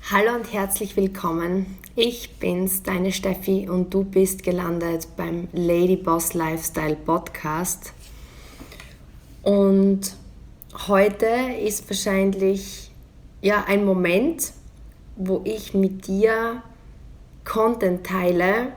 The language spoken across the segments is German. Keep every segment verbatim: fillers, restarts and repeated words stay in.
Hallo und herzlich willkommen. Ich bin's, deine Steffi, und du bist gelandet beim Lady Boss Lifestyle Podcast. Und heute ist wahrscheinlich ja ein Moment, wo ich mit dir Content teile,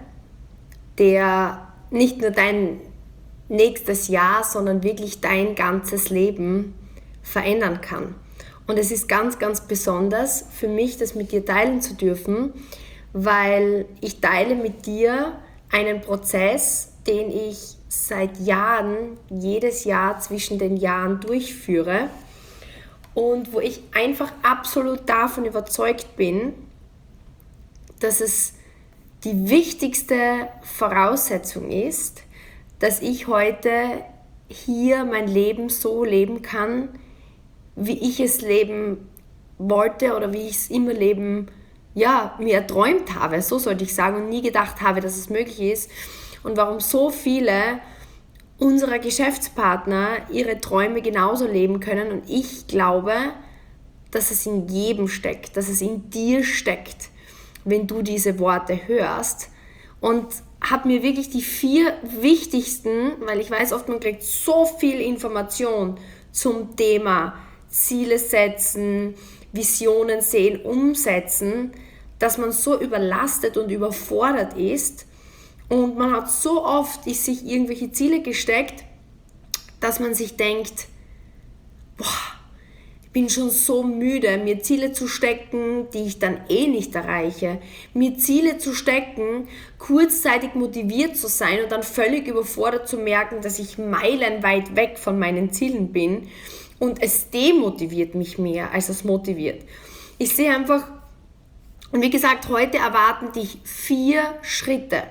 der nicht nur dein nächstes Jahr, sondern wirklich dein ganzes Leben verändern kann. Und es ist ganz, ganz besonders für mich, das mit dir teilen zu dürfen, weil ich teile mit dir einen Prozess, den ich seit Jahren, jedes Jahr zwischen den Jahren durchführe und wo ich einfach absolut davon überzeugt bin, dass es die wichtigste Voraussetzung ist, dass ich heute hier mein Leben so leben kann, wie ich es leben wollte oder wie ich es immer leben, ja, mir erträumt habe, so sollte ich sagen, und nie gedacht habe, dass es möglich ist, und warum so viele unserer Geschäftspartner ihre Träume genauso leben können. Und ich glaube, dass es in jedem steckt, dass es in dir steckt, wenn du diese Worte hörst. Und habe mir wirklich die vier wichtigsten, weil ich weiß, oft man kriegt so viel Information zum Thema Ziele setzen, Visionen sehen, umsetzen, dass man so überlastet und überfordert ist, und man hat so oft sich irgendwelche Ziele gesteckt, dass man sich denkt, boah, ich bin schon so müde, mir Ziele zu stecken, die ich dann eh nicht erreiche, mir Ziele zu stecken, kurzzeitig motiviert zu sein und dann völlig überfordert zu merken, dass ich meilenweit weg von meinen Zielen bin. Und es demotiviert mich mehr, als es motiviert. Ich sehe einfach, und wie gesagt, heute erwarten dich vier Schritte.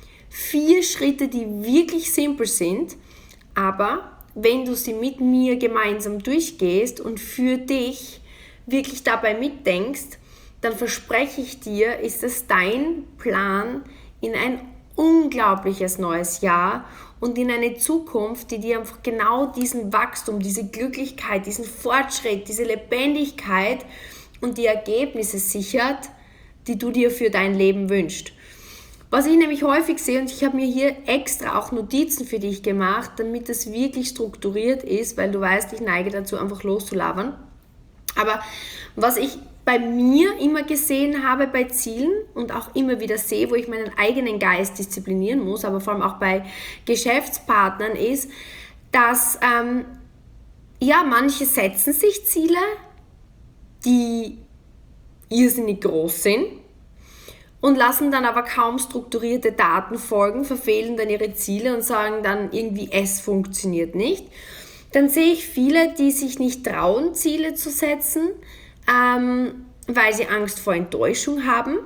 Vier Schritte, die wirklich simpel sind, aber wenn du sie mit mir gemeinsam durchgehst und für dich wirklich dabei mitdenkst, dann verspreche ich dir, ist es dein Plan in ein unglaubliches neues Jahr und in eine Zukunft, die dir einfach genau diesen Wachstum, diese Glücklichkeit, diesen Fortschritt, diese Lebendigkeit und die Ergebnisse sichert, die du dir für dein Leben wünschst. Was ich nämlich häufig sehe, und ich habe mir hier extra auch Notizen für dich gemacht, damit das wirklich strukturiert ist, weil du weißt, ich neige dazu, einfach loszulabern. Aber was ich bei mir immer gesehen habe bei Zielen und auch immer wieder sehe, wo ich meinen eigenen Geist disziplinieren muss, aber vor allem auch bei Geschäftspartnern, ist, dass ähm, ja, manche setzen sich Ziele, die irrsinnig groß sind, und lassen dann aber kaum strukturierte Daten folgen, verfehlen dann ihre Ziele und sagen dann irgendwie, es funktioniert nicht. Dann sehe ich viele, die sich nicht trauen, Ziele zu setzen, ähm, weil sie Angst vor Enttäuschung haben.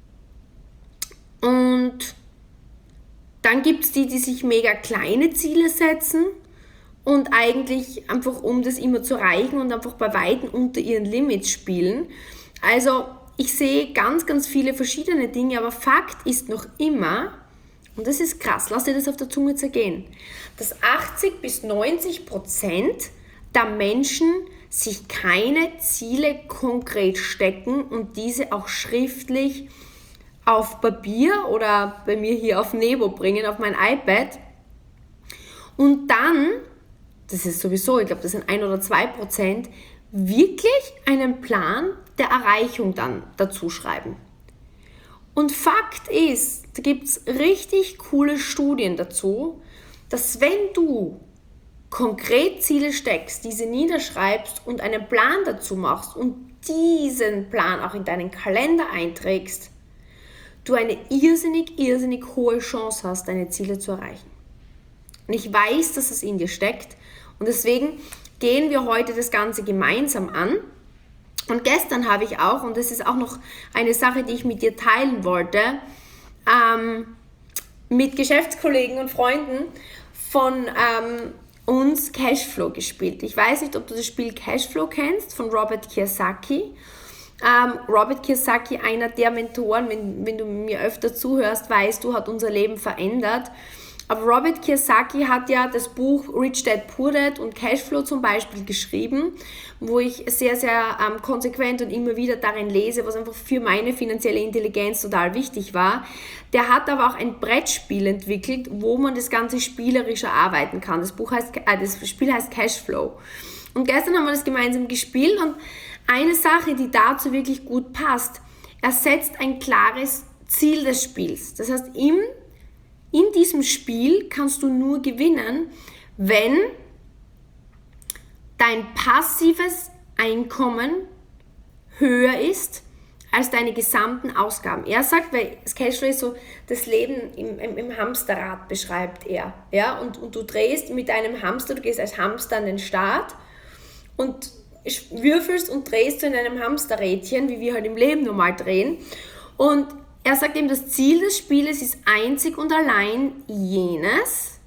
Und dann gibt es die, die sich mega kleine Ziele setzen und eigentlich einfach, um das immer zu erreichen, und einfach bei Weitem unter ihren Limits spielen. Also ich sehe ganz, ganz viele verschiedene Dinge, aber Fakt ist noch immer, und das ist krass, lass dir das auf der Zunge zergehen, dass achtzig bis neunzig Prozent der Menschen sich keine Ziele konkret stecken und diese auch schriftlich auf Papier oder bei mir hier auf Nebo bringen, auf mein iPad, und dann, das ist sowieso, ich glaube, das sind ein oder zwei Prozent, wirklich einen Plan der Erreichung dann dazu schreiben. Und Fakt ist, da gibt es richtig coole Studien dazu, dass wenn du konkret Ziele steckst, diese niederschreibst und einen Plan dazu machst und diesen Plan auch in deinen Kalender einträgst, du eine irrsinnig, irrsinnig hohe Chance hast, deine Ziele zu erreichen. Und ich weiß, dass es in dir steckt, und deswegen gehen wir heute das Ganze gemeinsam an. Und gestern habe ich auch, und das ist auch noch eine Sache, die ich mit dir teilen wollte, ähm, mit Geschäftskollegen und Freunden von ähm, uns Cashflow gespielt. Ich weiß nicht, ob du das Spiel Cashflow kennst, von Robert Kiyosaki. Ähm, Robert Kiyosaki, einer der Mentoren, wenn, wenn du mir öfter zuhörst, weißt du, hat unser Leben verändert. Aber Robert Kiyosaki hat ja das Buch Rich Dad Poor Dad und Cashflow zum Beispiel geschrieben, wo ich sehr, sehr ähm, konsequent und immer wieder darin lese, was einfach für meine finanzielle Intelligenz total wichtig war. Der hat aber auch ein Brettspiel entwickelt, wo man das Ganze spielerisch erarbeiten kann. Das, Buch heißt, äh, das Spiel heißt Cashflow. Und gestern haben wir das gemeinsam gespielt und eine Sache, die dazu wirklich gut passt, er setzt ein klares Ziel des Spiels. Das heißt, im In diesem Spiel kannst du nur gewinnen, wenn dein passives Einkommen höher ist als deine gesamten Ausgaben. Er sagt, weil das Cashflow ist so, das Leben im, im, im Hamsterrad beschreibt er. Ja? Und, und du drehst mit einem Hamster, du gehst als Hamster an den Start und würfelst und drehst in einem Hamsterrädchen, wie wir halt im Leben normal drehen. Und er sagt eben, das Ziel des Spieles ist einzig und allein jenes,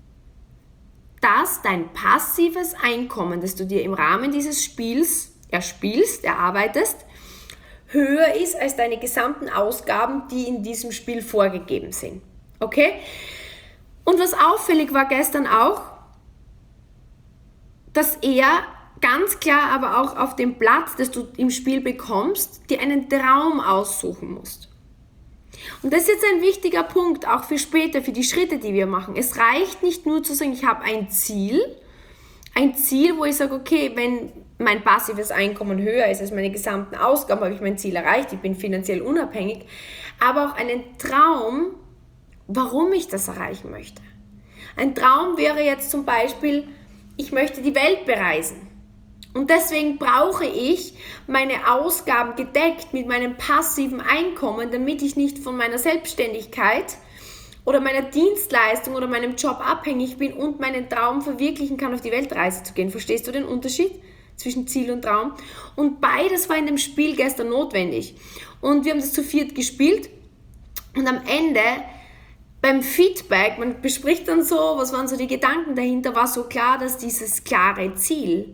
dass dein passives Einkommen, das du dir im Rahmen dieses Spiels erspielst, erarbeitest, höher ist als deine gesamten Ausgaben, die in diesem Spiel vorgegeben sind. Okay? Und was auffällig war gestern auch, dass er ganz klar aber auch auf dem Platz, das du im Spiel bekommst, dir einen Traum aussuchen musst. Und das ist jetzt ein wichtiger Punkt, auch für später, für die Schritte, die wir machen. Es reicht nicht nur zu sagen, ich habe ein Ziel, ein Ziel, wo ich sage, okay, wenn mein passives Einkommen höher ist als meine gesamten Ausgaben, habe ich mein Ziel erreicht, ich bin finanziell unabhängig, aber auch einen Traum, warum ich das erreichen möchte. Ein Traum wäre jetzt zum Beispiel, ich möchte die Welt bereisen. Und deswegen brauche ich meine Ausgaben gedeckt mit meinem passiven Einkommen, damit ich nicht von meiner Selbstständigkeit oder meiner Dienstleistung oder meinem Job abhängig bin und meinen Traum verwirklichen kann, auf die Weltreise zu gehen. Verstehst du den Unterschied zwischen Ziel und Traum? Und beides war in dem Spiel gestern notwendig. Und wir haben das zu viert gespielt und am Ende beim Feedback, man bespricht dann so, was waren so die Gedanken dahinter, war so klar, dass dieses klare Ziel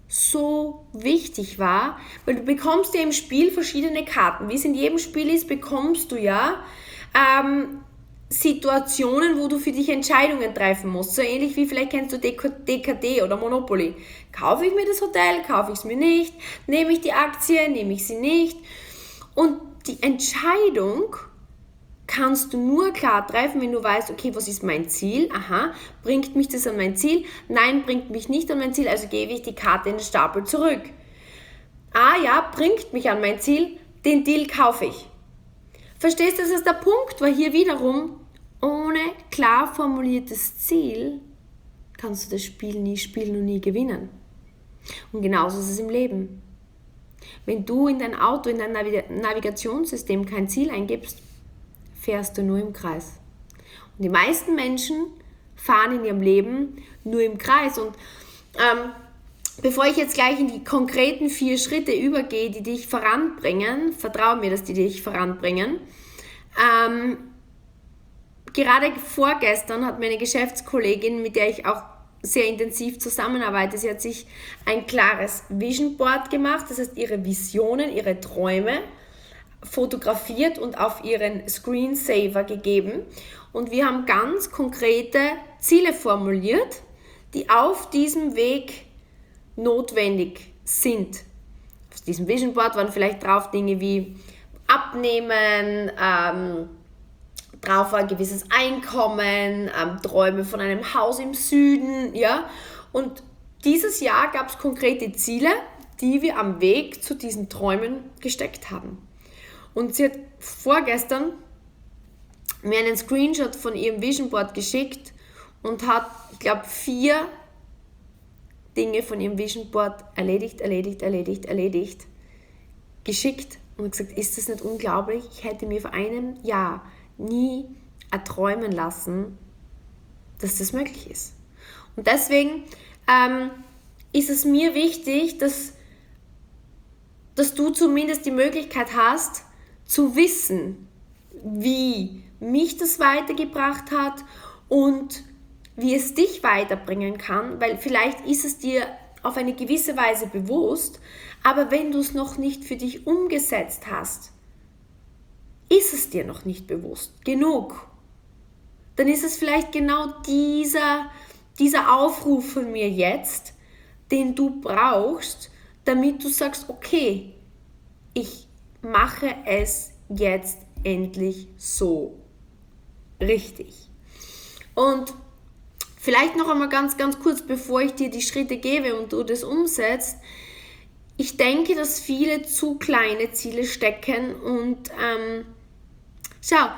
so wichtig war, weil du bekommst ja im Spiel verschiedene Karten. Wie es in jedem Spiel ist, bekommst du ja ähm, Situationen, wo du für dich Entscheidungen treffen musst. So ähnlich wie vielleicht kennst du D K D oder Monopoly. Kaufe ich mir das Hotel, kaufe ich es mir nicht? Nehme ich die Aktie, nehme ich sie nicht? Und die Entscheidung kannst du nur klar treffen, wenn du weißt, okay, was ist mein Ziel? Aha, bringt mich das an mein Ziel? Nein, bringt mich nicht an mein Ziel, also gebe ich die Karte in den Stapel zurück. Ah ja, bringt mich an mein Ziel, den Deal kaufe ich. Verstehst du, das ist der Punkt, weil hier wiederum ohne klar formuliertes Ziel kannst du das Spiel nie spielen und nie gewinnen. Und genauso ist es im Leben. Wenn du in dein Auto, in dein Navigationssystem kein Ziel eingibst, fährst du nur im Kreis. Und die meisten Menschen fahren in ihrem Leben nur im Kreis. Und ähm, bevor ich jetzt gleich in die konkreten vier Schritte übergehe, die dich voranbringen, vertraue mir, dass die dich voranbringen. Ähm, gerade vorgestern hat meine Geschäftskollegin, mit der ich auch sehr intensiv zusammenarbeite, sie hat sich ein klares Vision Board gemacht, das heißt ihre Visionen, ihre Träume fotografiert und auf ihren Screensaver gegeben. Und wir haben ganz konkrete Ziele formuliert, die auf diesem Weg notwendig sind. Auf diesem Vision Board waren vielleicht drauf Dinge wie Abnehmen, ähm, drauf war ein gewisses Einkommen, ähm, Träume von einem Haus im Süden, ja. Und dieses Jahr gab es konkrete Ziele, die wir am Weg zu diesen Träumen gesteckt haben. Und sie hat vorgestern mir einen Screenshot von ihrem Vision Board geschickt und hat, ich glaube, vier Dinge von ihrem Vision Board erledigt, erledigt, erledigt, erledigt, geschickt und hat gesagt, ist das nicht unglaublich? Ich hätte mir vor einem Jahr nie erträumen lassen, dass das möglich ist. Und deswegen ähm, ist es mir wichtig, dass, dass du zumindest die Möglichkeit hast, zu wissen, wie mich das weitergebracht hat und wie es dich weiterbringen kann, weil vielleicht ist es dir auf eine gewisse Weise bewusst, aber wenn du es noch nicht für dich umgesetzt hast, ist es dir noch nicht bewusst genug. dann ist es vielleicht genau dieser, dieser Aufruf von mir jetzt, den du brauchst, damit du sagst, okay, ich mache es jetzt endlich so richtig. Und vielleicht noch einmal ganz, ganz kurz, bevor ich dir die Schritte gebe und du das umsetzt. Ich denke, dass viele zu kleine Ziele stecken und ähm, schau,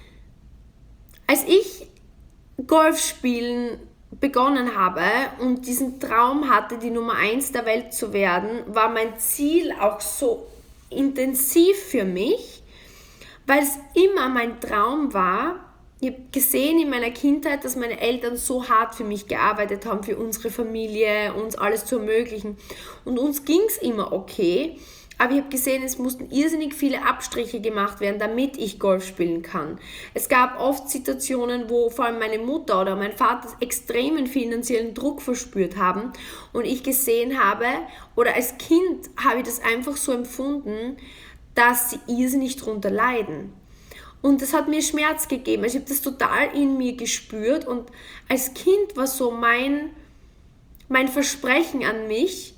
als ich Golf spielen begonnen habe und diesen Traum hatte, die Nummer eins der Welt zu werden, war mein Ziel auch so intensiv für mich, weil es immer mein Traum war. Ich habe gesehen in meiner Kindheit, dass meine Eltern so hart für mich gearbeitet haben, für unsere Familie, uns alles zu ermöglichen. Und uns ging es immer okay, aber ich habe gesehen, es mussten irrsinnig viele Abstriche gemacht werden, damit ich Golf spielen kann. Es gab oft Situationen, wo vor allem meine Mutter oder mein Vater extremen finanziellen Druck verspürt haben und ich gesehen habe, oder als Kind habe ich das einfach so empfunden, dass sie irrsinnig drunter leiden. Und das hat mir Schmerz gegeben. Also ich habe das total in mir gespürt und als Kind war so mein, mein Versprechen an mich,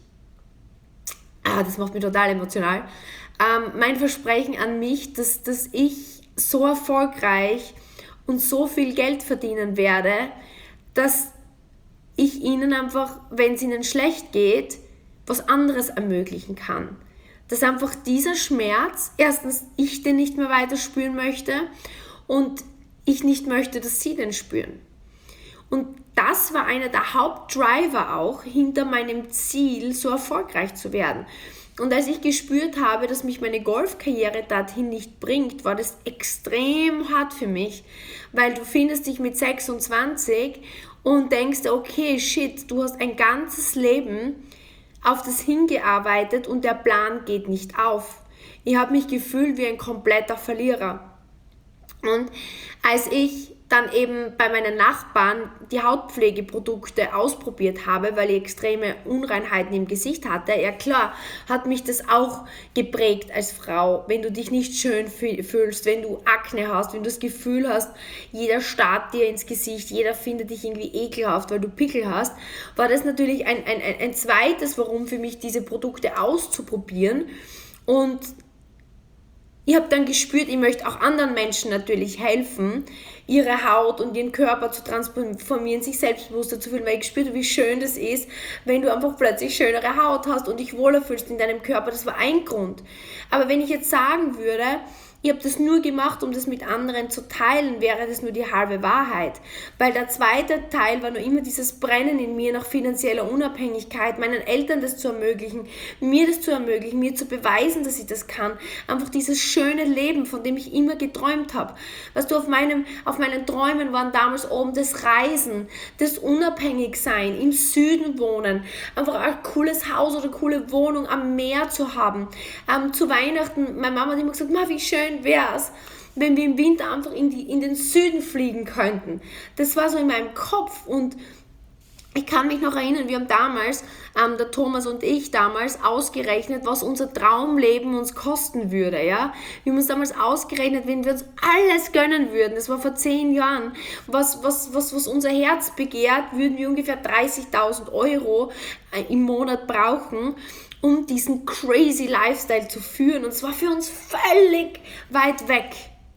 ah, das macht mich total emotional, ähm, mein Versprechen an mich, dass, dass ich so erfolgreich und so viel Geld verdienen werde, dass ich ihnen einfach, wenn es ihnen schlecht geht, was anderes ermöglichen kann. Dass einfach dieser Schmerz, erstens ich den nicht mehr weiter spüren möchte und ich nicht möchte, dass sie den spüren. Und das war einer der Hauptdriver auch hinter meinem Ziel, so erfolgreich zu werden. Und als ich gespürt habe, dass mich meine Golfkarriere dorthin nicht bringt, war das extrem hart für mich, weil du findest dich mit sechsundzwanzig und denkst, okay, shit, du hast ein ganzes Leben auf das hingearbeitet und der Plan geht nicht auf. Ich habe mich gefühlt wie ein kompletter Verlierer. Und als ich dann eben bei meinen Nachbarn die Hautpflegeprodukte ausprobiert habe, weil ich extreme Unreinheiten im Gesicht hatte, ja klar, hat mich das auch geprägt als Frau, wenn du dich nicht schön fühlst, wenn du Akne hast, wenn du das Gefühl hast, jeder starrt dir ins Gesicht, jeder findet dich irgendwie ekelhaft, weil du Pickel hast, war das natürlich ein, ein, ein zweites Warum für mich, diese Produkte auszuprobieren. Und ich habe dann gespürt, ich möchte auch anderen Menschen natürlich helfen, ihre Haut und ihren Körper zu transformieren, sich selbstbewusster zu fühlen, weil ich gespürt habe, wie schön das ist, wenn du einfach plötzlich schönere Haut hast und dich wohler fühlst in deinem Körper. Das war ein Grund. Aber wenn ich jetzt sagen würde, ich habe das nur gemacht, um das mit anderen zu teilen, wäre das nur die halbe Wahrheit. Weil der zweite Teil war nur immer dieses Brennen in mir nach finanzieller Unabhängigkeit, meinen Eltern das zu ermöglichen, mir das zu ermöglichen, mir zu beweisen, dass ich das kann. Einfach dieses schöne Leben, von dem ich immer geträumt habe. Was du auf meinem, auf meinen Träumen waren damals oben das Reisen, das Unabhängigsein, im Süden wohnen, einfach ein cooles Haus oder eine coole Wohnung am Meer zu haben. Ähm, zu Weihnachten, meine Mama hat immer gesagt, wie schön wäre es, wenn wir im Winter einfach in, die, in den Süden fliegen könnten. Das war so in meinem Kopf und ich kann mich noch erinnern, wir haben damals, ähm, der Thomas und ich damals, ausgerechnet, was unser Traumleben uns kosten würde. Ja? Wir haben uns damals ausgerechnet, wenn wir uns alles gönnen würden, das war vor zehn Jahren, was, was, was, was unser Herz begehrt, würden wir ungefähr dreißigtausend Euro äh, im Monat brauchen, um diesen crazy Lifestyle zu führen. Und es war für uns völlig weit weg.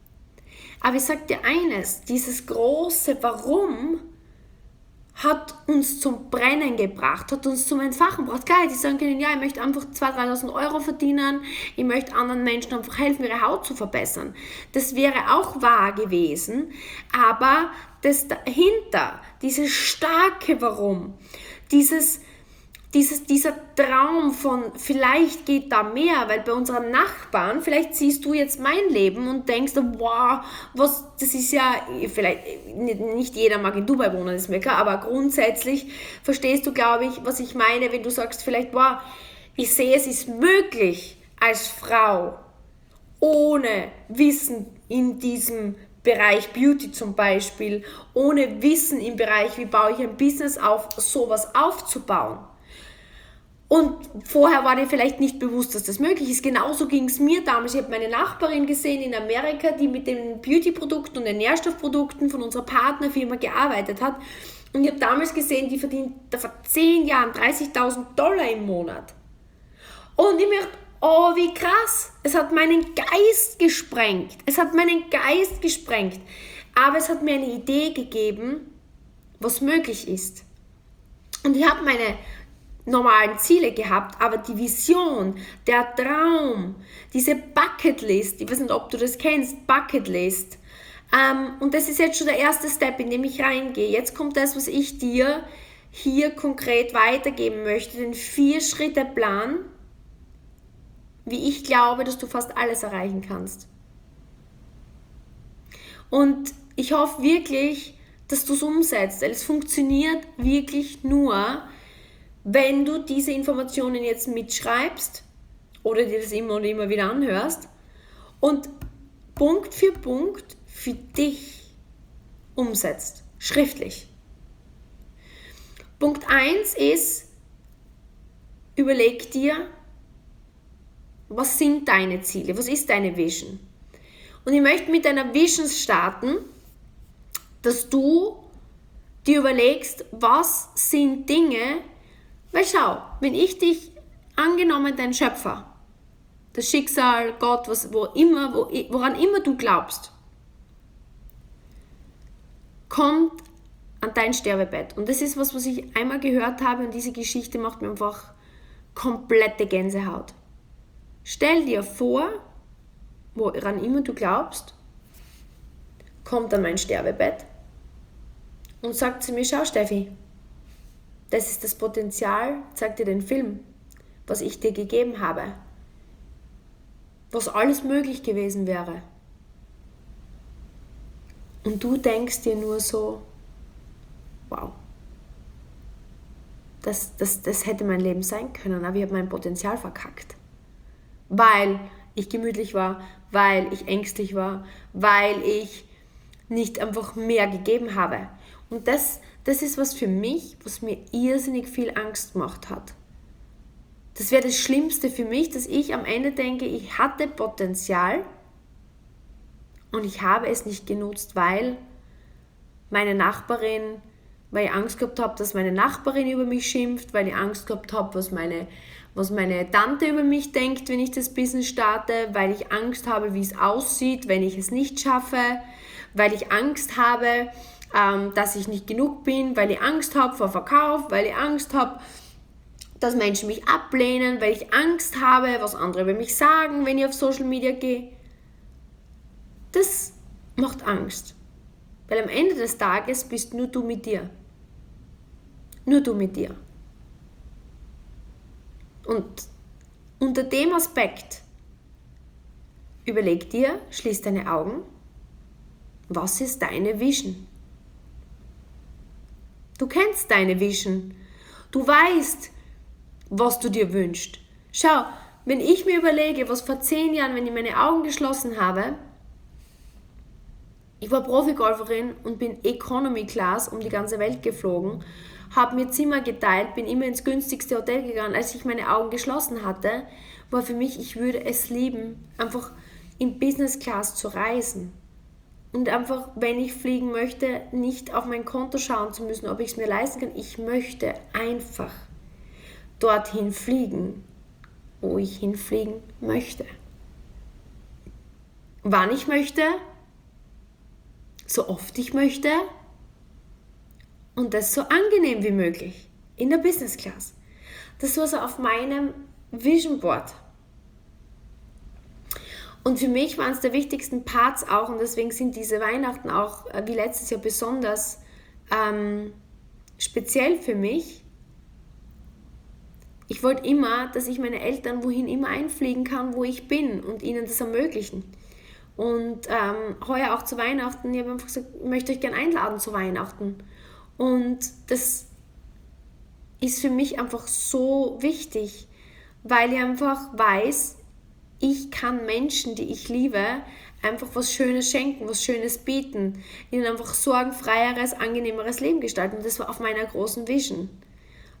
Aber ich sage dir eines, dieses große Warum hat uns zum Brennen gebracht, hat uns zum Entfachen gebracht. Geil, die sagen können, ja, ich möchte einfach zweitausend, dreitausend Euro verdienen, ich möchte anderen Menschen einfach helfen, ihre Haut zu verbessern. Das wäre auch wahr gewesen, aber das dahinter, dieses starke Warum, dieses Dieses, dieser Traum von, vielleicht geht da mehr, weil bei unseren Nachbarn, vielleicht siehst du jetzt mein Leben und denkst, wow, was, das ist ja, vielleicht, nicht jeder mag in Dubai wohnen, ist mir klar, aber grundsätzlich verstehst du, glaube ich, was ich meine, wenn du sagst, vielleicht, wow, ich sehe, es ist möglich als Frau, ohne Wissen in diesem Bereich Beauty zum Beispiel, ohne Wissen im Bereich, wie baue ich ein Business auf, sowas aufzubauen. Und vorher war dir vielleicht nicht bewusst, dass das möglich ist. Genauso ging es mir damals. Ich habe meine Nachbarin gesehen in Amerika, die mit den Beauty-Produkten und den Nährstoffprodukten von unserer Partnerfirma gearbeitet hat. Und ich habe damals gesehen, die verdient vor zehn Jahren dreißigtausend Dollar im Monat. Und ich mir dachte, oh, wie krass. Es hat meinen Geist gesprengt. Es hat meinen Geist gesprengt. Aber es hat mir eine Idee gegeben, was möglich ist. Und ich habe meine normalen Ziele gehabt, aber die Vision, der Traum, diese Bucketlist, ich weiß nicht, ob du das kennst, Bucketlist, ähm, und das ist jetzt schon der erste Step, in dem ich reingehe. Jetzt kommt das, was ich dir hier konkret weitergeben möchte, den Vier-Schritte-Plan, wie ich glaube, dass du fast alles erreichen kannst. Und ich hoffe wirklich, dass du es umsetzt, weil es funktioniert wirklich nur, wenn du diese Informationen jetzt mitschreibst oder dir das immer und immer wieder anhörst und Punkt für Punkt für dich umsetzt, schriftlich. Punkt eins ist, überleg dir, was sind deine Ziele, was ist deine Vision? Und ich möchte mit deiner Vision starten, dass du dir überlegst, was sind Dinge, weil schau, wenn ich dich, angenommen dein Schöpfer, das Schicksal, Gott, was, wo immer, wo, woran immer du glaubst, kommt an dein Sterbebett. Und das ist was, was ich einmal gehört habe und diese Geschichte macht mir einfach komplette Gänsehaut. Stell dir vor, woran immer du glaubst, kommt an mein Sterbebett und sagt zu mir, schau Steffi, das ist das Potenzial, zeig dir den Film, was ich dir gegeben habe, was alles möglich gewesen wäre. Und du denkst dir nur so, wow, das, das, das hätte mein Leben sein können, aber ich habe mein Potenzial verkackt. Weil ich gemütlich war, weil ich ängstlich war, weil ich nicht einfach mehr gegeben habe. Und das, das ist was für mich, was mir irrsinnig viel Angst gemacht hat. Das wäre das Schlimmste für mich, dass ich am Ende denke, ich hatte Potenzial und ich habe es nicht genutzt, weil meine Nachbarin, weil ich Angst gehabt habe, dass meine Nachbarin über mich schimpft, weil ich Angst gehabt habe, was meine, was meine Tante über mich denkt, wenn ich das Business starte, weil ich Angst habe, wie es aussieht, wenn ich es nicht schaffe, weil ich Angst habe, ähm, dass ich nicht genug bin, weil ich Angst habe vor Verkauf, weil ich Angst habe, dass Menschen mich ablehnen, weil ich Angst habe, was andere über mich sagen, wenn ich auf Social Media gehe. Das macht Angst. Weil am Ende des Tages bist nur du mit dir. Nur du mit dir. Und unter dem Aspekt überleg dir, schließ deine Augen, was ist deine Vision? Du kennst deine Vision. Du weißt, was du dir wünschst. Schau, wenn ich mir überlege, was vor zehn Jahren, wenn ich meine Augen geschlossen habe, ich war Profigolferin und bin Economy Class um die ganze Welt geflogen, habe mir Zimmer geteilt, bin immer ins günstigste Hotel gegangen. Als ich meine Augen geschlossen hatte, war für mich, ich würde es lieben, einfach in Business Class zu reisen. Und einfach, wenn ich fliegen möchte, nicht auf mein Konto schauen zu müssen, ob ich es mir leisten kann. Ich möchte einfach dorthin fliegen, wo ich hinfliegen möchte. Wann ich möchte, so oft ich möchte und das so angenehm wie möglich in der Business Class. Das war so auf meinem Vision Board. Und für mich waren es der wichtigsten Parts auch und deswegen sind diese Weihnachten auch wie letztes Jahr besonders ähm, speziell für mich. Ich wollte immer, dass ich meine Eltern wohin immer einfliegen kann, wo ich bin und ihnen das ermöglichen. Und ähm, heuer auch zu Weihnachten, ich habe einfach gesagt, ich möchte euch gerne einladen zu Weihnachten. Und das ist für mich einfach so wichtig, weil ich einfach weiß, ich kann Menschen, die ich liebe, einfach was Schönes schenken, was Schönes bieten, ihnen einfach sorgenfreieres, angenehmeres Leben gestalten. Und das war auf meiner großen Vision.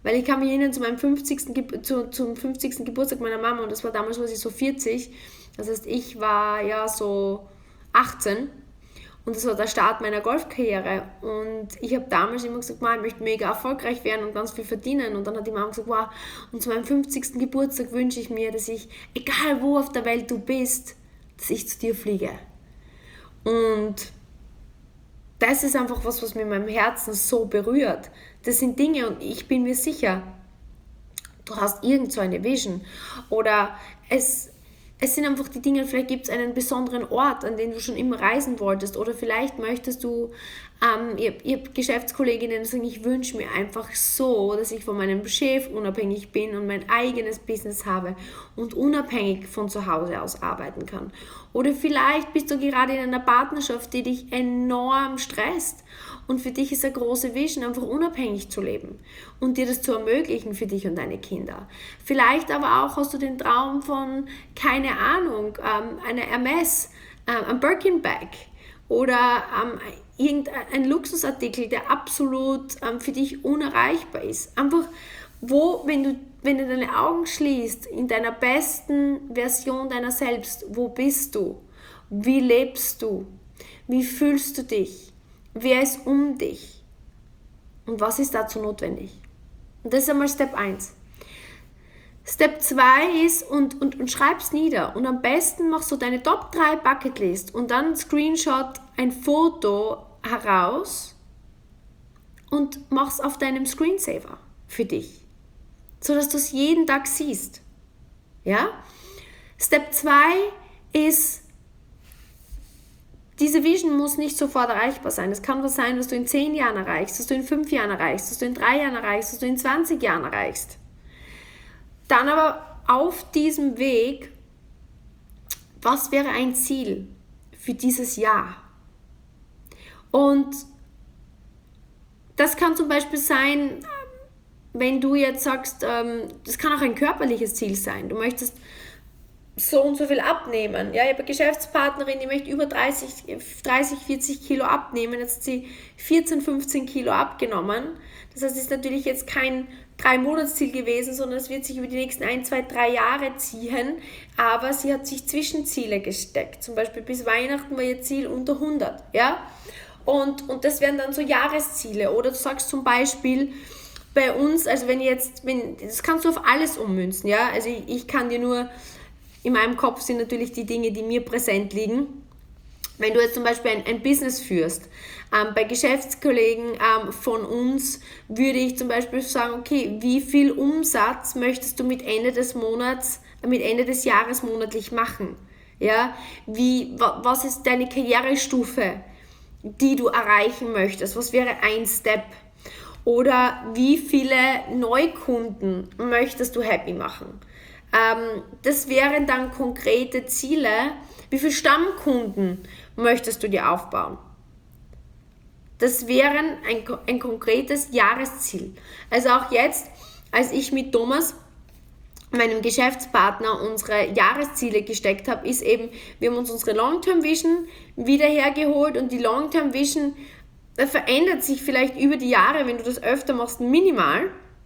Weil ich kann mich erinnern zu meinem fünfzigsten. Ge- zu, zum fünfzigsten Geburtstag meiner Mama, und das war damals, war sie so vierzig. Das heißt, ich war ja so achtzehn. Und das war der Start meiner Golfkarriere. Und ich habe damals immer gesagt, ich möchte mega erfolgreich werden und ganz viel verdienen. Und dann hat die Mama gesagt, wow, und zu meinem fünfzigsten. Geburtstag wünsche ich mir, dass ich, egal wo auf der Welt du bist, dass ich zu dir fliege. Und das ist einfach was, was mir in meinem Herzen so berührt. Das sind Dinge, und ich bin mir sicher, du hast irgend so eine Vision. Oder es... Es sind einfach die Dinge, vielleicht gibt es einen besonderen Ort, an den du schon immer reisen wolltest. Oder vielleicht möchtest du, ähm, ihr, ihr Geschäftskolleginnen sagen, ich wünsche mir einfach so, dass ich von meinem Chef unabhängig bin und mein eigenes Business habe und unabhängig von zu Hause aus arbeiten kann. Oder vielleicht bist du gerade in einer Partnerschaft, die dich enorm stresst. Und für dich ist eine große Vision, einfach unabhängig zu leben und dir das zu ermöglichen für dich und deine Kinder. Vielleicht aber auch hast du den Traum von, keine Ahnung, ähm, einer Hermes, ähm, ein Birkin-Bag oder ähm, irgendein Luxusartikel, der absolut ähm, für dich unerreichbar ist. Einfach, wo, wenn du, wenn du deine Augen schließt, in deiner besten Version deiner selbst, wo bist du? Wie lebst du? Wie fühlst du dich? Wer ist um dich? Und was ist dazu notwendig? Und das ist einmal Step eins. Step zwei ist, und, und, und schreib's nieder. Und am besten machst du deine Top drei Bucketlist und dann Screenshot, ein Foto heraus und mach's auf deinem Screensaver für dich. Sodass du es jeden Tag siehst. Ja? Step zwei ist, diese Vision muss nicht sofort erreichbar sein. Es kann was sein, was du in zehn Jahren erreichst, was du in fünf Jahren erreichst, was du in drei Jahren erreichst, was du in zwanzig Jahren erreichst. Dann aber auf diesem Weg, was wäre ein Ziel für dieses Jahr? Und das kann zum Beispiel sein, wenn du jetzt sagst, das kann auch ein körperliches Ziel sein. Du möchtest so und so viel abnehmen. Ja, ich habe eine Geschäftspartnerin, die möchte über dreißig, vierzig Kilo abnehmen. Jetzt hat sie vierzehn, fünfzehn Kilo abgenommen. Das heißt, es ist natürlich jetzt kein Drei-Monats-Ziel gewesen, sondern es wird sich über die nächsten ein, zwei, drei Jahre ziehen. Aber sie hat sich Zwischenziele gesteckt. Zum Beispiel bis Weihnachten war ihr Ziel unter hundert. Ja? Und, und das wären dann so Jahresziele. Oder du sagst zum Beispiel, bei uns, also wenn jetzt, wenn, das kannst du auf alles ummünzen. Ja? Also ich, ich kann dir nur... In meinem Kopf sind natürlich die Dinge, die mir präsent liegen. Wenn du jetzt zum Beispiel ein, ein Business führst, ähm, bei Geschäftskollegen ähm, von uns würde ich zum Beispiel sagen, okay, wie viel Umsatz möchtest du mit Ende des Monats, mit Ende des Jahres monatlich machen? Ja? Wie, was ist deine Karrierestufe, die du erreichen möchtest? Was wäre ein Step? Oder wie viele Neukunden möchtest du happy machen? Das wären dann konkrete Ziele. Wie viele Stammkunden möchtest du dir aufbauen? Das wären ein, ein konkretes Jahresziel. Also auch jetzt, als ich mit Thomas, meinem Geschäftspartner, unsere Jahresziele gesteckt habe, ist eben, wir haben uns unsere Long-Term-Vision wieder hergeholt, und die Long-Term-Vision verändert sich vielleicht über die Jahre, wenn du das öfter machst, minimal.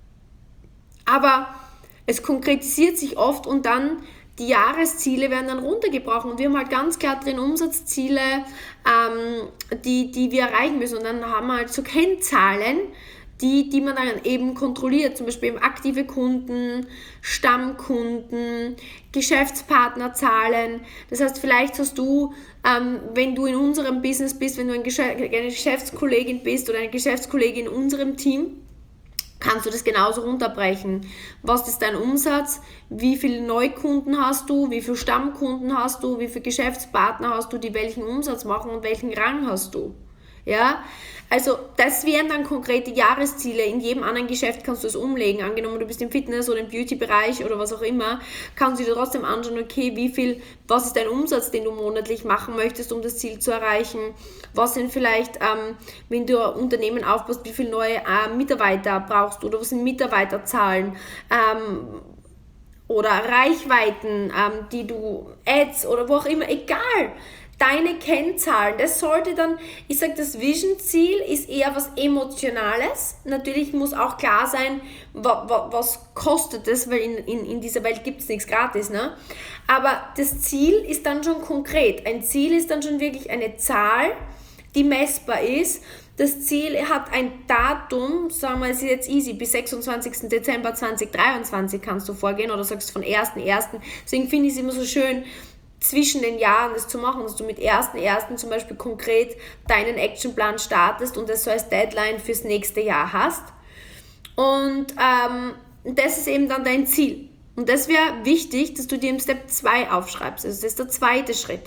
Aber es konkretisiert sich oft, und dann die Jahresziele werden dann runtergebrochen, und wir haben halt ganz klar drin Umsatzziele, ähm, die, die wir erreichen müssen, und dann haben wir halt so Kennzahlen, die, die man dann eben kontrolliert, zum Beispiel aktive Kunden, Stammkunden, Geschäftspartnerzahlen. Das heißt, vielleicht hast du, ähm, wenn du in unserem Business bist, wenn du eine Geschäftskollegin bist oder eine Geschäftskollegin in unserem Team, kannst du das genauso runterbrechen. Was ist dein Umsatz? Wie viele Neukunden hast du? Wie viele Stammkunden hast du? Wie viele Geschäftspartner hast du, die welchen Umsatz machen, und welchen Rang hast du? Ja, also das wären dann konkrete Jahresziele. In jedem anderen Geschäft kannst du es umlegen. Angenommen, du bist im Fitness- oder im Beauty-Bereich oder was auch immer, kannst du dir trotzdem anschauen, okay, wie viel, was ist dein Umsatz, den du monatlich machen möchtest, um das Ziel zu erreichen? Was sind vielleicht, ähm, wenn du ein Unternehmen aufbaust, wie viele neue äh, Mitarbeiter brauchst du, oder was sind Mitarbeiterzahlen? Ähm, oder Reichweiten, ähm, die du, Ads oder wo auch immer, egal. deine Kennzahlen, das sollte dann, ich sage, das Vision-Ziel ist eher was Emotionales. Natürlich muss auch klar sein, wa, wa, was kostet es, weil in, in, in dieser Welt gibt es nichts gratis, ne? Aber das Ziel ist dann schon konkret. Ein Ziel ist dann schon wirklich eine Zahl, die messbar ist. Das Ziel hat ein Datum, sagen wir, es ist jetzt easy, bis sechsundzwanzigsten Dezember zweitausenddreiundzwanzig kannst du vorgehen oder sagst von ersten ersten Deswegen finde ich es immer so schön, zwischen den Jahren das zu machen, dass du mit ersten ersten zum Beispiel konkret deinen Actionplan startest und das so als Deadline fürs nächste Jahr hast. Und ähm, das ist eben dann dein Ziel. Und das wäre wichtig, dass du dir im Step zwei aufschreibst. Also das ist der zweite Schritt.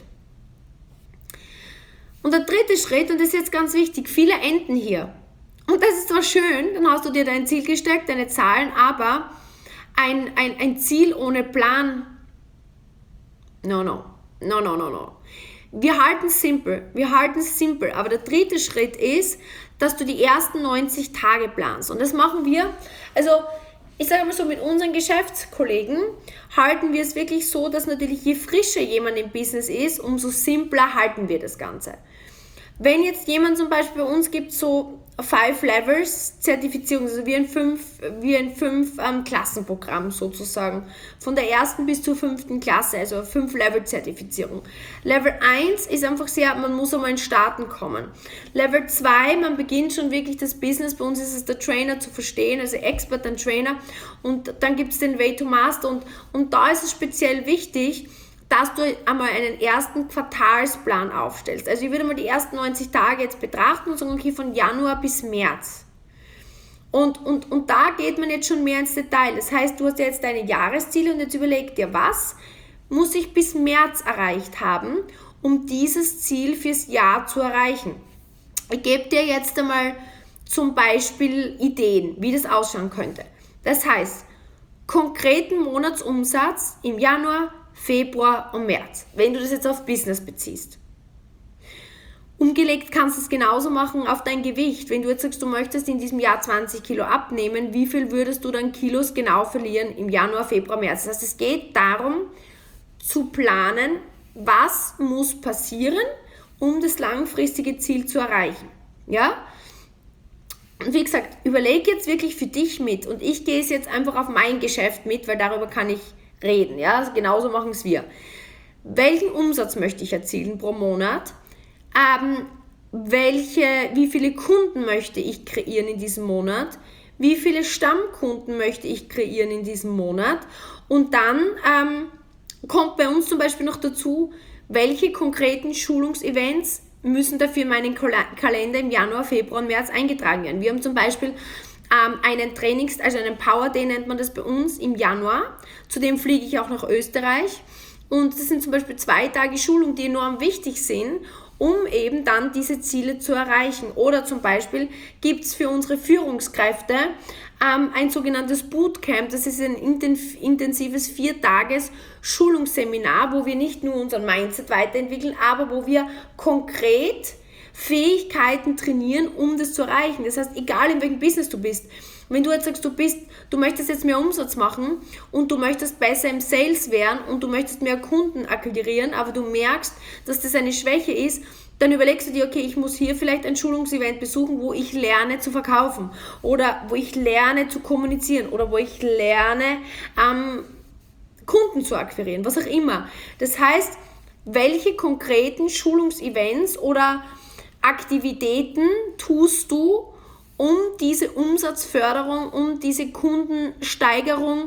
Und der dritte Schritt, und das ist jetzt ganz wichtig, viele enden hier. Und das ist zwar schön, dann hast du dir dein Ziel gesteckt, deine Zahlen, aber ein, ein, ein Ziel ohne Plan, no, no, no, no, no, no. Wir halten es simpel, wir halten es simpel, aber der dritte Schritt ist, dass du die ersten neunzig Tage planst. Und das machen wir, also ich sage mal so, mit unseren Geschäftskollegen halten wir es wirklich so, dass natürlich je frischer jemand im Business ist, umso simpler halten wir das Ganze. Wenn jetzt jemand zum Beispiel bei uns gibt so Five Levels Zertifizierung, also wie ein fünf, wie ein fünf ähm, Klassenprogramm sozusagen, von der ersten bis zur fünften Klasse, also fünf Level Zertifizierung. Level eins ist einfach sehr, man muss einmal ins Starten kommen. Level zwei, man beginnt schon wirklich das Business, bei uns ist es der Trainer zu verstehen, also Expert und Trainer, und dann gibt es den Way to Master, und, und da ist es speziell wichtig, dass du einmal einen ersten Quartalsplan aufstellst. Also ich würde mal die ersten neunzig Tage jetzt betrachten und sagen, okay, von Januar bis März. Und, und, und da geht man jetzt schon mehr ins Detail. Das heißt, du hast ja jetzt deine Jahresziele und jetzt überleg dir, was muss ich bis März erreicht haben, um dieses Ziel fürs Jahr zu erreichen. Ich gebe dir jetzt einmal zum Beispiel Ideen, wie das ausschauen könnte. Das heißt, konkreten Monatsumsatz im Januar, Februar und März, wenn du das jetzt auf Business beziehst. Umgelegt kannst du es genauso machen auf dein Gewicht. Wenn du jetzt sagst, du möchtest in diesem Jahr zwanzig Kilo abnehmen, wie viel würdest du dann Kilos genau verlieren im Januar, Februar, März? Das heißt, es geht darum, zu planen, was muss passieren, um das langfristige Ziel zu erreichen. Ja? Und wie gesagt, überleg jetzt wirklich für dich mit, und ich gehe es jetzt einfach auf mein Geschäft mit, weil darüber kann ich reden, ja, also genauso machen es wir. Welchen Umsatz möchte ich erzielen pro Monat? Ähm, welche, wie viele Kunden möchte ich kreieren in diesem Monat? Wie viele Stammkunden möchte ich kreieren in diesem Monat? Und dann ähm, kommt bei uns zum Beispiel noch dazu, welche konkreten Schulungsevents müssen dafür in meinen Kalender im Januar, Februar und März eingetragen werden. Wir haben zum Beispiel Ähm, einen Trainings, also einen Power Day nennt man das bei uns im Januar. Zudem fliege ich auch nach Österreich, und das sind zum Beispiel zwei Tage Schulung, die enorm wichtig sind, um eben dann diese Ziele zu erreichen. Oder zum Beispiel gibt es für unsere Führungskräfte ähm, ein sogenanntes Bootcamp. Das ist ein intensives viertages Schulungsseminar, wo wir nicht nur unseren Mindset weiterentwickeln, aber wo wir konkret Fähigkeiten trainieren, um das zu erreichen. Das heißt, egal in welchem Business du bist, wenn du jetzt sagst, du bist, du möchtest jetzt mehr Umsatz machen und du möchtest besser im Sales werden und du möchtest mehr Kunden akquirieren, aber du merkst, dass das eine Schwäche ist, dann überlegst du dir, okay, ich muss hier vielleicht ein Schulungsevent besuchen, wo ich lerne zu verkaufen oder wo ich lerne zu kommunizieren oder wo ich lerne, ähm, Kunden zu akquirieren, was auch immer. Das heißt, welche konkreten Schulungsevents oder Aktivitäten tust du, um diese Umsatzförderung, um diese Kundensteigerung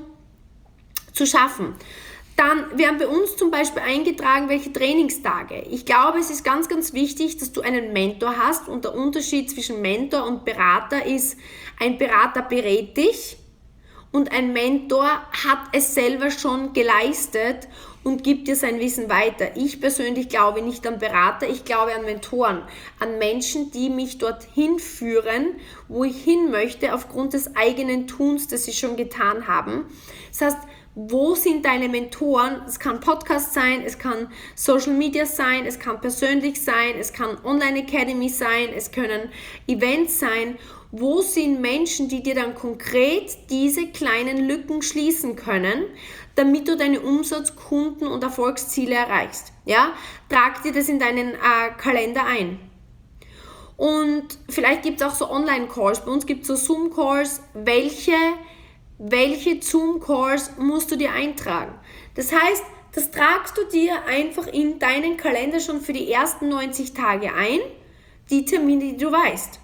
zu schaffen? Dann werden bei uns zum Beispiel eingetragen, welche Trainingstage. Ich glaube, es ist ganz, ganz wichtig, dass du einen Mentor hast, und der Unterschied zwischen Mentor und Berater ist, ein Berater berät dich und ein Mentor hat es selber schon geleistet und gibt dir sein Wissen weiter. Ich persönlich glaube nicht an Berater, ich glaube an Mentoren, an Menschen, die mich dorthin führen, wo ich hin möchte, aufgrund des eigenen Tuns, das sie schon getan haben. Das heißt, wo sind deine Mentoren? Es kann Podcast sein, es kann Social Media sein, es kann persönlich sein, es kann Online Academy sein, es können Events sein. Wo sind Menschen, die dir dann konkret diese kleinen Lücken schließen können, damit du deine Umsatz-, Kunden- und Erfolgsziele erreichst. Ja? Trag dir das in deinen äh, Kalender ein. Und vielleicht gibt es auch so Online-Calls. Bei uns gibt es so Zoom-Calls. Welche, welche Zoom-Calls musst du dir eintragen? Das heißt, das tragst du dir einfach in deinen Kalender schon für die ersten neunzig Tage ein, die Termine, die du weißt.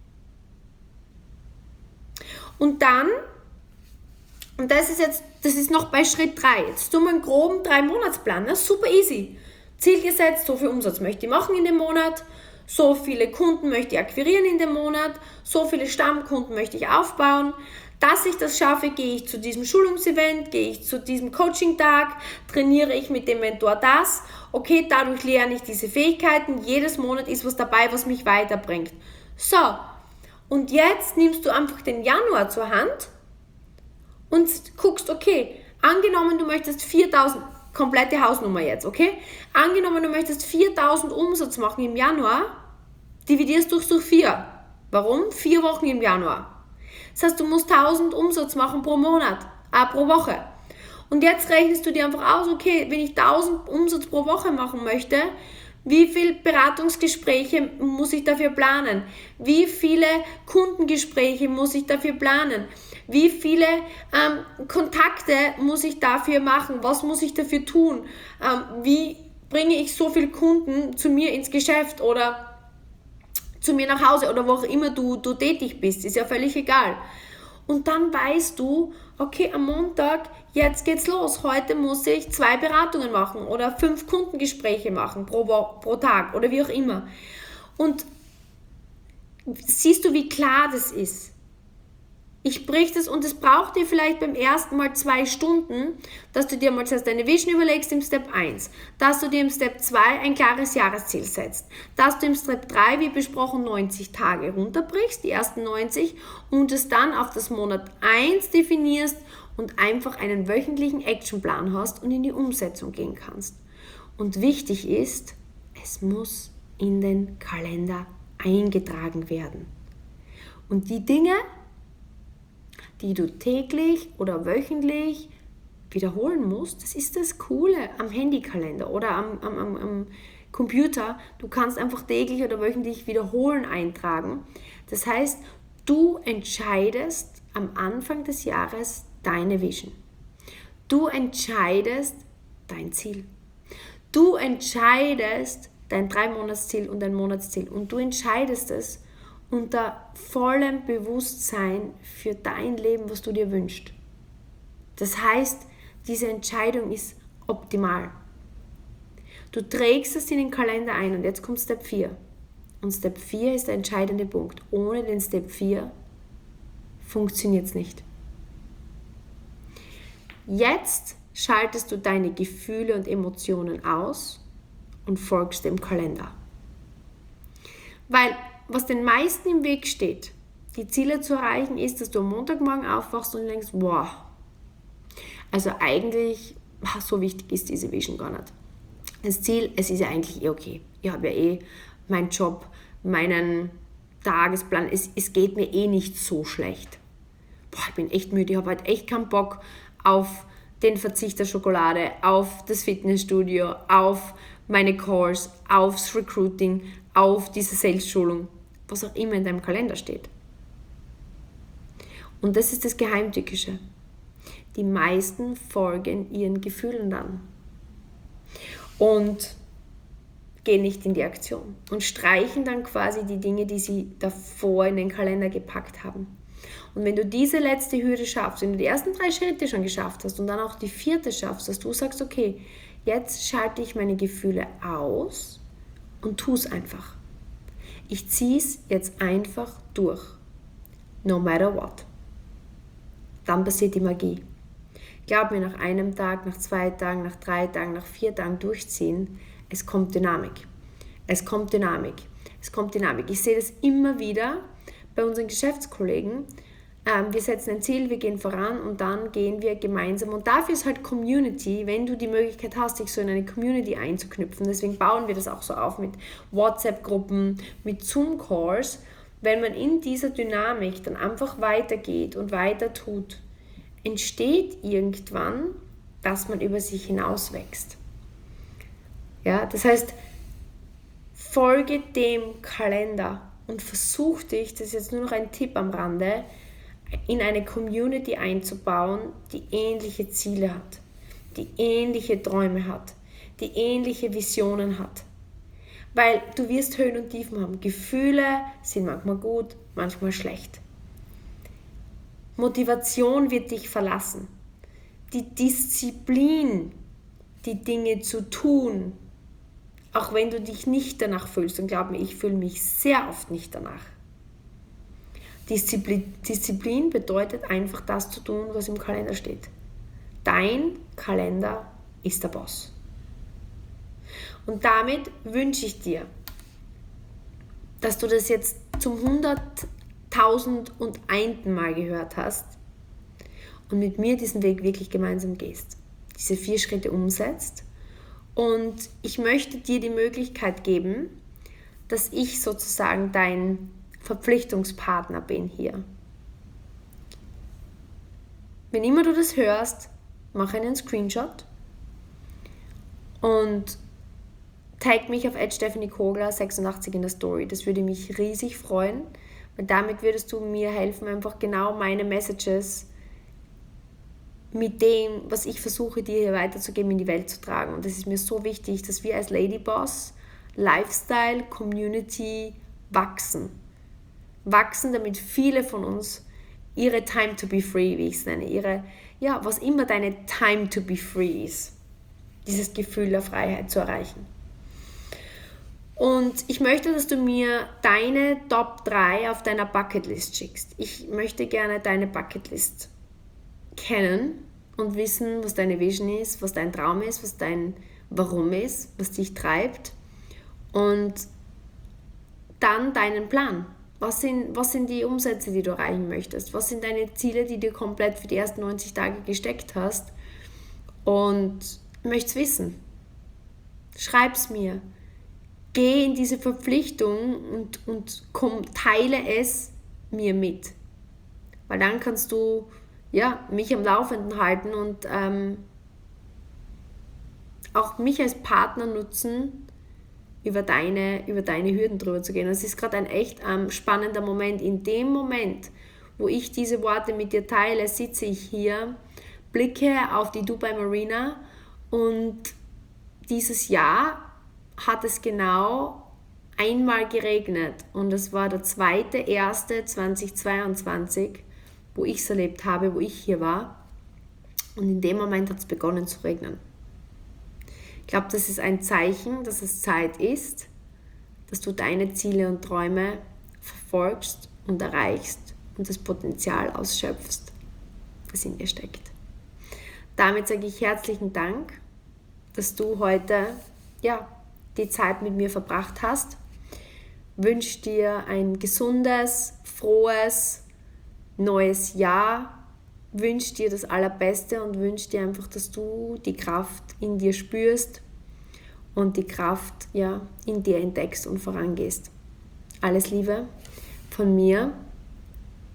Und dann, und das ist jetzt, das ist noch bei Schritt drei, jetzt tun wir einen groben drei Monatsplan, ne? Super easy. Ziel gesetzt, so viel Umsatz möchte ich machen in dem Monat, so viele Kunden möchte ich akquirieren in dem Monat, so viele Stammkunden möchte ich aufbauen. Dass ich das schaffe, gehe ich zu diesem Schulungsevent, gehe ich zu diesem Coaching-Tag, trainiere ich mit dem Mentor das. Okay, dadurch lerne ich diese Fähigkeiten. Jedes Monat ist was dabei, was mich weiterbringt. So, und jetzt nimmst du einfach den Januar zur Hand und guckst, okay, angenommen du möchtest viertausend, komplette Hausnummer jetzt, okay? Angenommen du möchtest viertausend Umsatz machen im Januar, dividierst du es durch vier. Warum? Vier Wochen im Januar. Das heißt, du musst tausend Umsatz machen pro Monat, äh, pro Woche. Und jetzt rechnest du dir einfach aus, okay, wenn ich tausend Umsatz pro Woche machen möchte, wie viele Beratungsgespräche muss ich dafür planen? Wie viele Kundengespräche muss ich dafür planen? Wie viele ähm, Kontakte muss ich dafür machen? Was muss ich dafür tun? Ähm, wie bringe ich so viele Kunden zu mir ins Geschäft oder zu mir nach Hause oder wo auch immer du, du tätig bist, ist ja völlig egal. Und dann weißt du, okay, am Montag, jetzt geht's los, heute muss ich zwei Beratungen machen oder fünf Kundengespräche machen pro, pro Tag oder wie auch immer. Und siehst du, wie klar das ist? Ich sprich das und es braucht dir vielleicht beim ersten Mal zwei Stunden, dass du dir mal zuerst deine Vision überlegst im Step eins, dass du dir im Step zwei ein klares Jahresziel setzt, dass du im Step drei, wie besprochen, neunzig Tage runterbrichst, die ersten neunzig, und es dann auf das Monat eins definierst und einfach einen wöchentlichen Actionplan hast und in die Umsetzung gehen kannst. Und wichtig ist, es muss in den Kalender eingetragen werden. Und die Dinge, die du täglich oder wöchentlich wiederholen musst, das ist das Coole am Handykalender oder am, am, am, am Computer. Du kannst einfach täglich oder wöchentlich wiederholen eintragen. Das heißt, du entscheidest am Anfang des Jahres deine Vision. Du entscheidest dein Ziel. Du entscheidest dein Drei-Monats-Ziel und dein Monatsziel und du entscheidest es unter vollem Bewusstsein für dein Leben, was du dir wünschst. Das heißt, diese Entscheidung ist optimal. Du trägst es in den Kalender ein und jetzt kommt Step vier. Und Step vier ist der entscheidende Punkt. Ohne den Step vier funktioniert es nicht. Jetzt schaltest du deine Gefühle und Emotionen aus und folgst dem Kalender. Weil was den meisten im Weg steht, die Ziele zu erreichen, ist, dass du am Montagmorgen aufwachst und denkst, wow, also eigentlich, so wichtig ist diese Vision gar nicht. Das Ziel, es ist ja eigentlich eh okay. Ich habe ja eh meinen Job, meinen Tagesplan, es, es geht mir eh nicht so schlecht. Boah, ich bin echt müde, ich habe halt echt keinen Bock auf den Verzicht der Schokolade, auf das Fitnessstudio, auf meine Calls, aufs Recruiting, auf diese Sales-Schulung, was auch immer in deinem Kalender steht. Und das ist das Geheimtückische. Die meisten folgen ihren Gefühlen dann und gehen nicht in die Aktion und streichen dann quasi die Dinge, die sie davor in den Kalender gepackt haben. Und wenn du diese letzte Hürde schaffst, wenn du die ersten drei Schritte schon geschafft hast und dann auch die vierte schaffst, dass du sagst, okay, jetzt schalte ich meine Gefühle aus und tu es einfach. Ich ziehe es jetzt einfach durch. No matter what. Dann passiert die Magie. Glaub mir, nach einem Tag, nach zwei Tagen, nach drei Tagen, nach vier Tagen durchziehen, es kommt Dynamik. Es kommt Dynamik. Es kommt Dynamik. Ich sehe das immer wieder bei unseren Geschäftskollegen. Ähm, wir setzen ein Ziel, wir gehen voran und dann gehen wir gemeinsam. Und dafür ist halt Community, wenn du die Möglichkeit hast, dich so in eine Community einzuknüpfen. Deswegen bauen wir das auch so auf mit WhatsApp-Gruppen, mit Zoom-Calls. Wenn man in dieser Dynamik dann einfach weitergeht und weiter tut, entsteht irgendwann dass man über sich hinaus wächst. Ja, das heißt, folge dem Kalender und versuch dich, das ist jetzt nur noch ein Tipp am Rande, in eine Community einzubauen, die ähnliche Ziele hat, die ähnliche Träume hat, die ähnliche Visionen hat. Weil du wirst Höhen und Tiefen haben. Gefühle sind manchmal gut, manchmal schlecht. Motivation wird dich verlassen. Die Disziplin, die Dinge zu tun, auch wenn du dich nicht danach fühlst, und glaub mir, ich fühle mich sehr oft nicht danach. Disziplin, Disziplin bedeutet einfach das zu tun, was im Kalender steht. Dein Kalender ist der Boss. Und damit wünsche ich dir, dass du das jetzt zum hunderttausend und einten Mal gehört hast und mit mir diesen Weg wirklich gemeinsam gehst, diese vier Schritte umsetzt. Und ich möchte dir die Möglichkeit geben, dass ich sozusagen dein Verpflichtungspartner bin hier. Wenn immer du das hörst, mach einen Screenshot und tag mich auf at stephanie kogler sechsundachtzig in der Story. Das würde mich riesig freuen, weil damit würdest du mir helfen, einfach genau meine Messages mit dem, was ich versuche, dir hier weiterzugeben, in die Welt zu tragen. Und das ist mir so wichtig, dass wir als Ladyboss Lifestyle Community wachsen. Wachsen, damit viele von uns ihre Time to be free, wie ich es nenne, ihre, ja, was immer deine Time to be free ist, dieses Gefühl der Freiheit zu erreichen. Und ich möchte, dass du mir deine Top drei auf deiner Bucketlist schickst. Ich möchte gerne deine Bucketlist kennen und wissen, was deine Vision ist, was dein Traum ist, was dein Warum ist, was dich treibt. Und dann deinen Plan. Was sind, was sind die Umsätze, die du erreichen möchtest? Was sind deine Ziele, die du komplett für die ersten neunzig Tage gesteckt hast? Und möchtest wissen? Schreib's mir. Geh in diese Verpflichtung und, und komm, teile es mir mit. Weil dann kannst du ja, mich am Laufenden halten und ähm, auch mich als Partner nutzen, über deine, über deine Hürden drüber zu gehen. Und es ist gerade ein echt ähm, spannender Moment. In dem Moment, wo ich diese Worte mit dir teile, sitze ich hier, blicke auf die Dubai Marina und dieses Jahr hat es genau einmal geregnet und es war der zweite erste zweitausendzweiundzwanzig, wo ich es erlebt habe, wo ich hier war, und in dem Moment hat es begonnen zu regnen. Ich glaube, das ist ein Zeichen, dass es Zeit ist, dass du deine Ziele und Träume verfolgst und erreichst und das Potenzial ausschöpfst, das in dir steckt. Damit sage ich herzlichen Dank, dass du heute ja, die Zeit mit mir verbracht hast. Ich wünsche dir ein gesundes, frohes, neues Jahr. Ich wünsche dir das Allerbeste und wünsche dir einfach, dass du die Kraft in dir spürst und die Kraft ja, in dir entdeckst und vorangehst. Alles Liebe von mir.